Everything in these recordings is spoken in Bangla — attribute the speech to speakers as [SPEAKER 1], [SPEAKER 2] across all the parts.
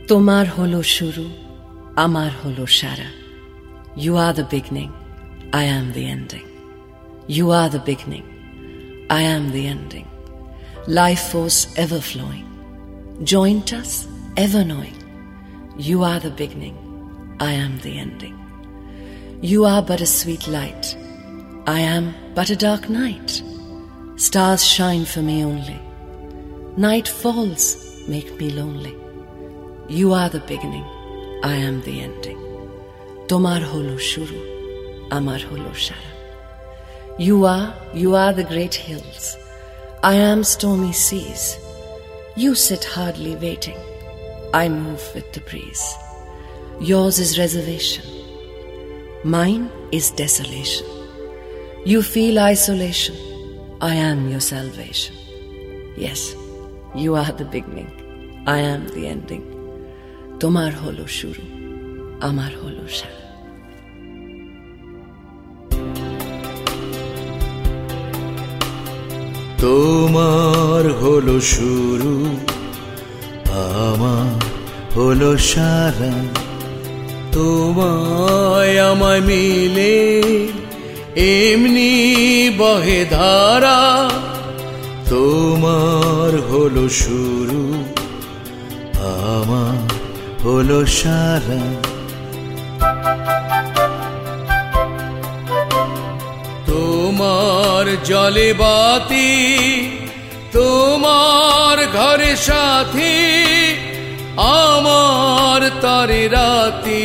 [SPEAKER 1] তোমার হলো শুরু, আমার হলো সারা। You are the beginning, I am the ending. You are the beginning, I am the ending. Life force ever flowing, joint us ever knowing. You are the beginning, I am the ending. You are but a sweet light, I am but a dark night. Stars shine for me only, night falls make me lonely. You are the beginning, I am the ending. Tomar holo shuru, amar holo shara. You are the great hills, I am stormy seas. You sit hardly waiting, I move with the breeze. Yours is reservation, mine is desolation. You feel isolation, I am your salvation. Yes, you are the beginning, I am the ending. Tomar holo shuru, amar holo shara.
[SPEAKER 2] তোমার হলো শুরু, আমার হলো সারা। তোমায় আমায় মিলে এমনি বহে ধারা। তোমার হলো শুরু, আমার হলো সারা। তোমার জলে বাতি, তোমার ঘরে সাথী, আমার তরে রাতি,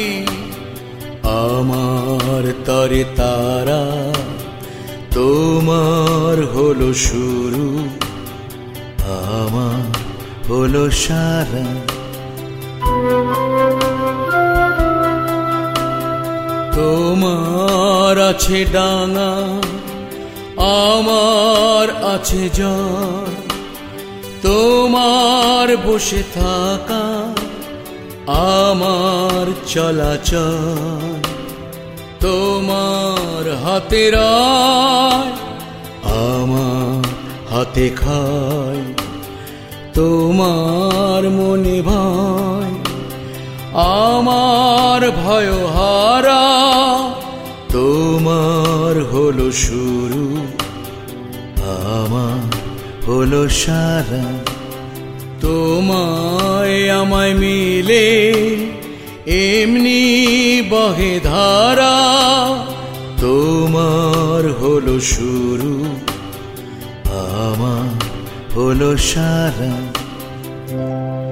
[SPEAKER 2] আমার তরে তারা। তোমার হলো শুরু, আমার হলো সারা। তোমার আছে ডাঙা, আমার আছে জ্বর। তোমার বসে থাকা, আমার চলাচল। তোমার হাতে রায়, আমার হাতে খায়। তোমার মনে ভয়, আমার ভয় হারা। তোমার হলো শুরু, আমার হলো সারা। তোমায় আমায় মিলে এমনি বহে ধারা। তোমার হলো শুরু, আমার হলো সারা।